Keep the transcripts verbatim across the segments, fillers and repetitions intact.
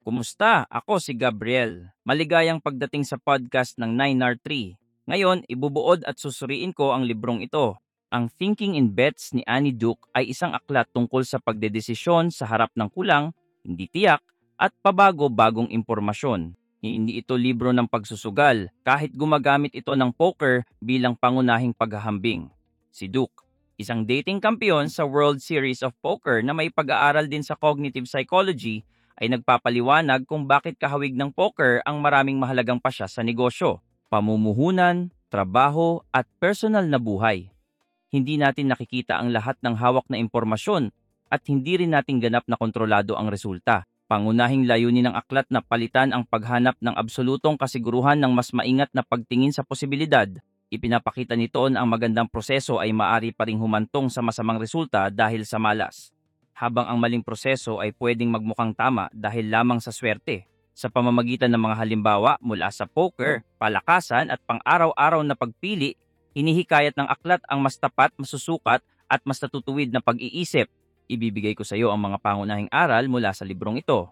Kumusta? Ako si Gabriel. Maligayang pagdating sa podcast ng nine R three. Ngayon, ibubuod at susuriin ko ang librong ito. Ang Thinking in Bets ni Annie Duke ay isang aklat tungkol sa pagdedesisyon sa harap ng kulang, hindi tiyak, at pabago-bagong impormasyon. Hindi ito libro ng pagsusugal kahit gumagamit ito ng poker bilang pangunahing paghahambing. Si Duke, isang dating kampiyon sa World Series of Poker na may pag-aaral din sa cognitive psychology, ay nagpapaliwanag kung bakit kahawig ng poker ang maraming mahalagang pasya sa negosyo, pamumuhunan, trabaho at personal na buhay. Hindi natin nakikita ang lahat ng hawak na impormasyon at hindi rin natin ganap na kontrolado ang resulta. Pangunahing layunin ng aklat na palitan ang paghanap ng absolutong kasiguruhan ng mas maingat na pagtingin sa posibilidad. Ipinapakita nito na ang magandang proseso ay maari pa ring humantong sa masamang resulta dahil sa malas, habang ang maling proseso ay pwedeng magmukhang tama dahil lamang sa swerte. Sa pamamagitan ng mga halimbawa mula sa poker, palakasan at pang-araw-araw na pagpili, hinihikayat ng aklat ang mas tapat, masusukat at mas natutuwid na pag-iisip. Ibibigay ko sa iyo ang mga pangunahing aral mula sa librong ito.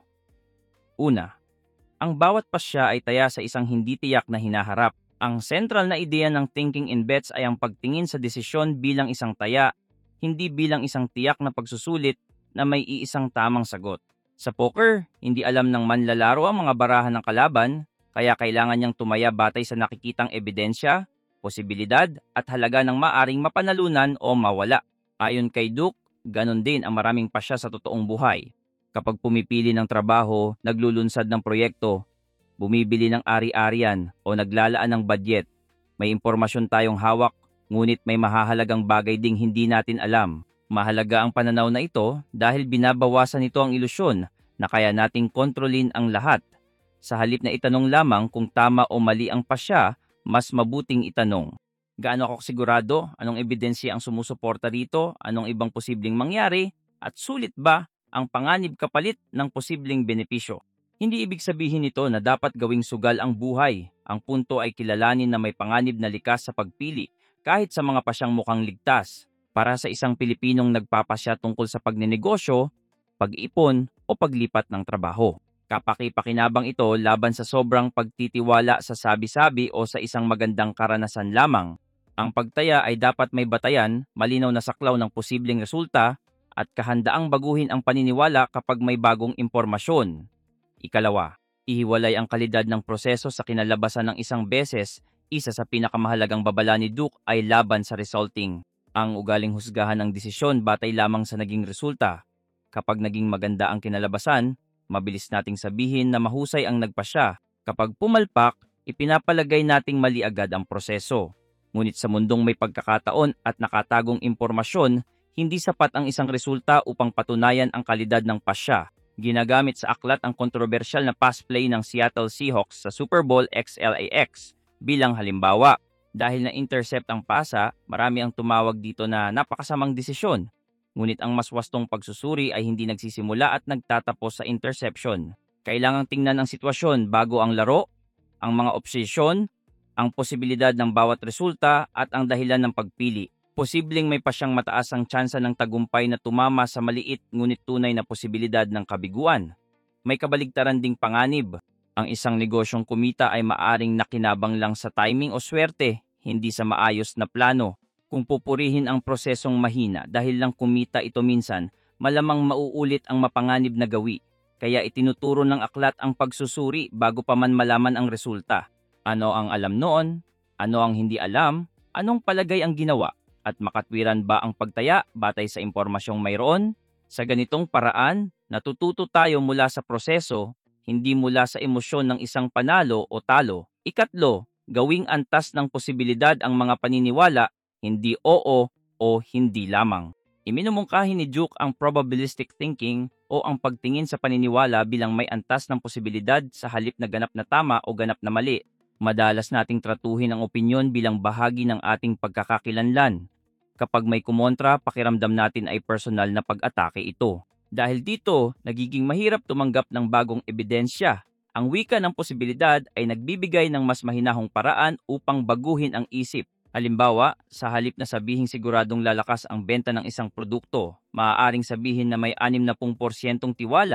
Una, ang bawat pasya ay taya sa isang hindi tiyak na hinaharap. Ang sentral na ideya ng Thinking in Bets ay ang pagtingin sa desisyon bilang isang taya, hindi bilang isang tiyak na pagsusulit na may iisang tamang sagot. Sa poker, hindi alam ng manlalaro ang mga barahan ng kalaban, kaya kailangan niyang tumaya batay sa nakikitang ebidensya, posibilidad at halaga ng maaring mapanalunan o mawala. Ayon kay Duke, ganon din ang maraming pasya sa totoong buhay. Kapag pumipili ng trabaho, naglulunsad ng proyekto, bumibili ng ari-arian o naglalaan ng budget, may impormasyon tayong hawak, ngunit may mahahalagang bagay ding hindi natin alam. Mahalaga ang pananaw na ito dahil binabawasan nito ang ilusyon na kaya nating kontrolin ang lahat. Sa halip na itanong lamang kung tama o mali ang pasya, mas mabuting itanong, gaano ako sigurado, anong ebidensya ang sumusuporta rito, anong ibang posibleng mangyari, at sulit ba ang panganib kapalit ng posibleng benepisyo. Hindi ibig sabihin nito na dapat gawing sugal ang buhay. Ang punto ay kilalanin na may panganib na likas sa pagpili, kahit sa mga pasyang mukhang ligtas. Para sa isang Pilipinong nagpapasya tungkol sa pagnenegosyo, pag-ipon o paglipat ng trabaho, kapaki-pakinabang ito laban sa sobrang pagtitiwala sa sabi-sabi o sa isang magandang karanasan lamang. Ang pagtaya ay dapat may batayan, malinaw na saklaw ng posibleng resulta, at kahandaang baguhin ang paniniwala kapag may bagong impormasyon. Ikalawa, ihiwalay ang kalidad ng proseso sa kinalabasan ng isang beses. Isa sa pinakamahalagang babala ni Duke ay laban sa resulting. Ang ugaling husgahan ng desisyon batay lamang sa naging resulta. Kapag naging maganda ang kinalabasan, mabilis nating sabihin na mahusay ang nagpasya. Kapag pumalpak, ipinapalagay nating mali agad ang proseso. Ngunit sa mundong may pagkakataon at nakatagong impormasyon, hindi sapat ang isang resulta upang patunayan ang kalidad ng pasya. Ginagamit sa aklat ang kontrobersyal na pass play ng Seattle Seahawks sa Super Bowl X L A X bilang halimbawa. Dahil na-intercept ang pasa, marami ang tumawag dito na napakasamang desisyon. Ngunit ang mas wastong pagsusuri ay hindi nagsisimula at nagtatapos sa interception. Kailangang tingnan ang sitwasyon bago ang laro, ang mga opsisyon, ang posibilidad ng bawat resulta at ang dahilan ng pagpili. Posibleng may pasyang mataas ang tsansa ng tagumpay na tumama sa maliit ngunit tunay na posibilidad ng kabiguan. May kabaligtaran ding panganib. Ang isang negosyong kumita ay maaring nakinabang lang sa timing o swerte, hindi sa maayos na plano. Kung pupurihin ang prosesong mahina dahil lang kumita ito minsan, malamang mauulit ang mapanganib na gawi. Kaya itinuturo ng aklat ang pagsusuri bago pa man malaman ang resulta. Ano ang alam noon? Ano ang hindi alam? Anong palagay ang ginawa? At makatwiran ba ang pagtaya batay sa impormasyong mayroon? Sa ganitong paraan, natututo tayo mula sa proseso, hindi mula sa emosyon ng isang panalo o talo. Ikatlo, gawing antas ng posibilidad ang mga paniniwala, hindi oo o hindi lamang. Iminumungkahi ni Duke ang probabilistic thinking o ang pagtingin sa paniniwala bilang may antas ng posibilidad sa halip na ganap na tama o ganap na mali. Madalas nating tratuhin ang opinyon bilang bahagi ng ating pagkakakilanlan. Kapag may kumontra, pakiramdam natin ay personal na pag-atake ito. Dahil dito, nagiging mahirap tumanggap ng bagong ebidensya. Ang wika ng posibilidad ay nagbibigay ng mas mahinahong paraan upang baguhin ang isip. Halimbawa, sa halip na sabihing siguradong lalakas ang benta ng isang produkto, maaaring sabihin na may sixty percent tiwala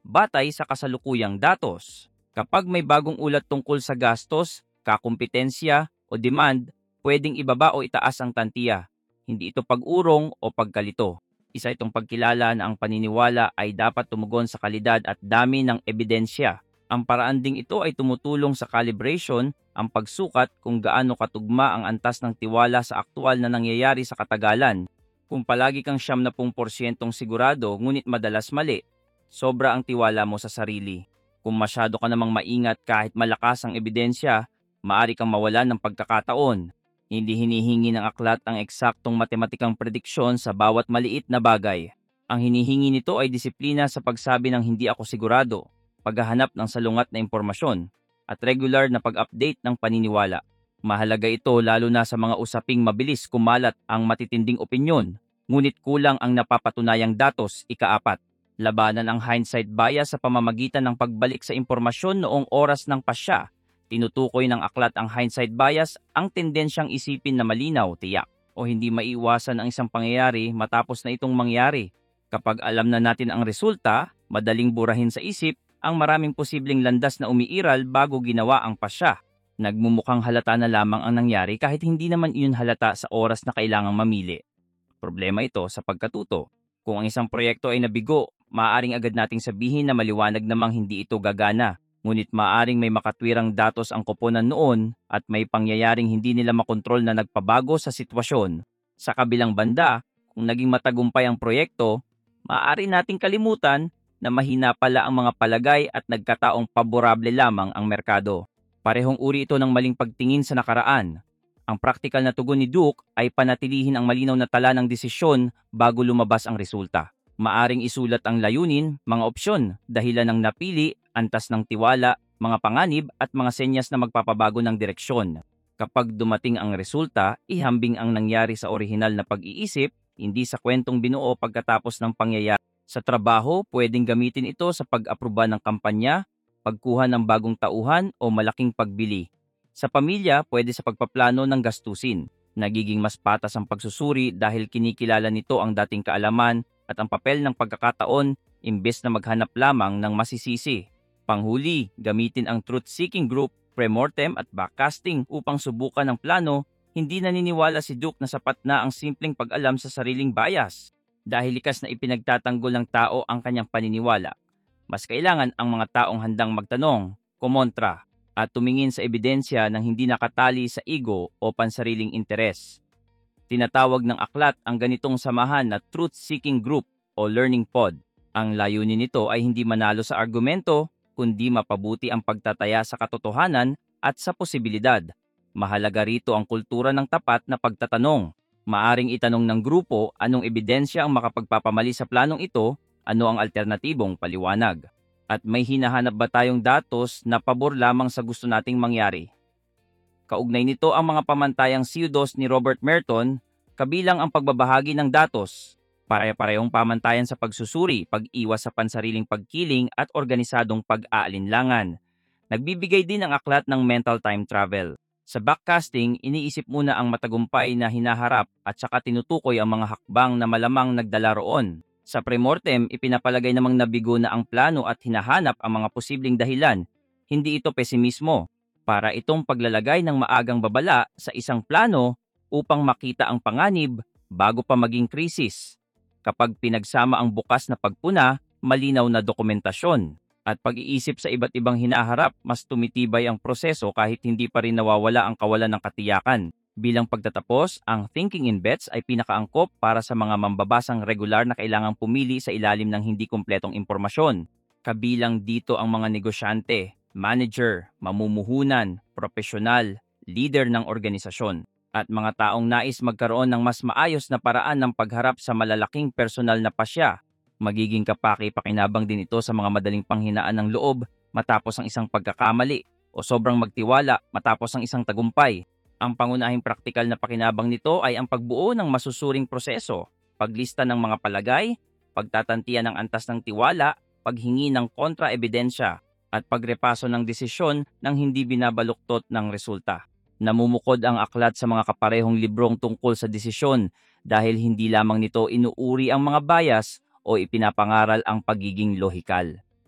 batay sa kasalukuyang datos. Kapag may bagong ulat tungkol sa gastos, kakumpetensya o demand, pwedeng ibaba o itaas ang tantiya. Hindi ito pag-urong o pagkalito. Isa itong pagkilala na ang paniniwala ay dapat tumugon sa kalidad at dami ng ebidensya. Ang paraan ding ito ay tumutulong sa calibration, ang pagsukat kung gaano katugma ang antas ng tiwala sa aktual na nangyayari sa katagalan. Kung palagi kang siyam na porsyentong sigurado ngunit madalas mali, sobra ang tiwala mo sa sarili. Kung masyado ka namang maingat kahit malakas ang ebidensya, maaari kang mawalan ng pagkakataon. Hindi hinihingi ng aklat ang eksaktong matematikang prediksyon sa bawat maliit na bagay. Ang hinihingi nito ay disiplina sa pagsabi ng hindi ako sigurado, paghahanap ng salungat na impormasyon, at regular na pag-update ng paniniwala. Mahalaga ito lalo na sa mga usaping mabilis kumalat ang matitinding opinyon, ngunit kulang ang napapatunayang datos. Ikaapat, labanan ang hindsight bias sa pamamagitan ng pagbalik sa impormasyon noong oras ng pasya. Tinutukoy ng aklat ang hindsight bias, ang tendensyang isipin na malinaw, tiyak, o hindi maiiwasan ang isang pangyayari matapos na itong mangyari. Kapag alam na natin ang resulta, madaling burahin sa isip ang maraming posibleng landas na umiiral bago ginawa ang pasya. Nagmumukhang halata na lamang ang nangyari kahit hindi naman iyon halata sa oras na kailangang mamili. Problema ito sa pagkatuto. Kung ang isang proyekto ay nabigo, maaaring agad nating sabihin na maliwanag namang hindi ito gagana. Ngunit maaaring may makatwirang datos ang koponan noon at may pangyayaring hindi nila makontrol na nagpabago sa sitwasyon. Sa kabilang banda, kung naging matagumpay ang proyekto, maaari nating kalimutan na mahina pala ang mga palagay at nagkataong paborable lamang ang merkado. Parehong uri ito ng maling pagtingin sa nakaraan. Ang praktikal na tugon ni Duke ay panatilihin ang malinaw na tala ng desisyon bago lumabas ang resulta. Maaring isulat ang layunin, mga opsyon, dahilan ng napili, antas ng tiwala, mga panganib at mga senyas na magpapabago ng direksyon. Kapag dumating ang resulta, ihambing ang nangyari sa orihinal na pag-iisip, hindi sa kwentong binuo pagkatapos ng pangyayari. Sa trabaho, pwedeng gamitin ito sa pag-aproba ng kampanya, pagkuha ng bagong tauhan o malaking pagbili. Sa pamilya, pwede sa pagpaplano ng gastusin. Nagiging mas patas ang pagsusuri dahil kinikilala nito ang dating kaalaman at ang papel ng pagkakataon imbes na maghanap lamang ng masisisi. Panghuli, gamitin ang truth-seeking group, premortem at backcasting upang subukan ang plano. Hindi naniniwala si Duke na sapat na ang simpleng pag-alam sa sariling bias. Dahil likas na ipinagtatanggol ng tao ang kanyang paniniwala, mas kailangan ang mga taong handang magtanong, kumontra, at tumingin sa ebidensya ng hindi nakatali sa ego o pansariling interes. Tinatawag ng aklat ang ganitong samahan na truth-seeking group o learning pod. Ang layunin nito ay hindi manalo sa argumento, kundi mapabuti ang pagtataya sa katotohanan at sa posibilidad. Mahalaga rito ang kultura ng tapat na pagtatanong. Maaring itanong ng grupo anong ebidensya ang makapagpapamali sa planong ito, ano ang alternatibong paliwanag. At may hinahanap ba tayong datos na pabor lamang sa gusto nating mangyari? Kaugnay nito ang mga pamantayang pseudos ni Robert Merton, kabilang ang pagbabahagi ng datos, pare-parehong pamantayan sa pagsusuri, pag-iwas sa pansariling pagkiling at organisadong pag-aalinlangan. Nagbibigay din ang aklat ng mental time travel. Sa backcasting, iniisip muna ang matagumpay na hinaharap at saka tinutukoy ang mga hakbang na malamang nagdala roon. Sa premortem, ipinapalagay namang nabigo na ang plano at hinahanap ang mga posibleng dahilan. Hindi ito pesimismo. Para itong paglalagay ng maagang babala sa isang plano upang makita ang panganib bago pa maging krisis. Kapag pinagsama ang bukas na pagpuna, malinaw na dokumentasyon, at pag-iisip sa iba't ibang hinaharap, mas tumitibay ang proseso kahit hindi pa rin nawawala ang kawalan ng katiyakan. Bilang pagtatapos, ang Thinking in Bets ay pinakaangkop para sa mga mambabasang regular na kailangang pumili sa ilalim ng hindi kumpletong impormasyon. Kabilang dito ang mga negosyante, manager, mamumuhunan, profesional, leader ng organisasyon, at mga taong nais magkaroon ng mas maayos na paraan ng pagharap sa malalaking personal na pasya. Magiging kapaki-pakinabang din ito sa mga madaling panghinaan ng loob matapos ang isang pagkakamali o sobrang magtiwala matapos ang isang tagumpay. Ang pangunahing praktikal na pakinabang nito ay ang pagbuo ng masusuring proseso, paglista ng mga palagay, pagtatantiya ng antas ng tiwala, paghingi ng kontra-ebidensya, at pagrepaso ng desisyon nang hindi binabaluktot ng resulta. Namumukod ang aklat sa mga kaparehong librong tungkol sa desisyon dahil hindi lamang nito inuuri ang mga bias o ipinapangaral ang pagiging lohikal.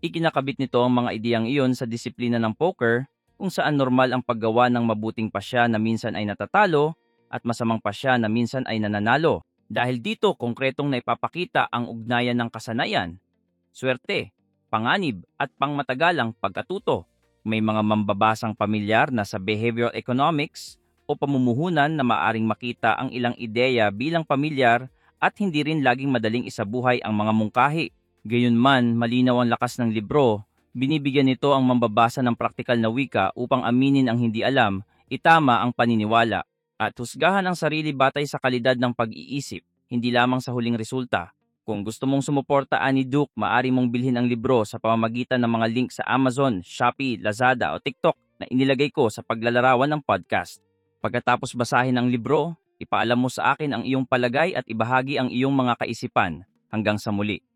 Ikinakabit nito ang mga ideyang iyon sa disiplina ng poker, kung saan normal ang paggawa ng mabuting pasya na minsan ay natatalo at masamang pasya na minsan ay nananalo. Dahil dito, konkretong naipapakita ang ugnayan ng kasanayan, swerte, panganib at pangmatagalang pagkatuto. May mga mambabasang pamilyar na sa behavioral economics o pamumuhunan na maaring makita ang ilang ideya bilang pamilyar at hindi rin laging madaling isabuhay ang mga mungkahi. Gayunman, malinaw ang lakas ng libro, binibigyan nito ang mambabasa ng praktikal na wika upang aminin ang hindi alam, itama ang paniniwala, at husgahan ang sarili batay sa kalidad ng pag-iisip, hindi lamang sa huling resulta. Kung gusto mong sumuporta ani Duke, maaari mong bilhin ang libro sa pamamagitan ng mga link sa Amazon, Shopee, Lazada o TikTok na inilagay ko sa paglalarawan ng podcast. Pagkatapos basahin ang libro, ipaalam mo sa akin ang iyong palagay at ibahagi ang iyong mga kaisipan. Hanggang sa muli.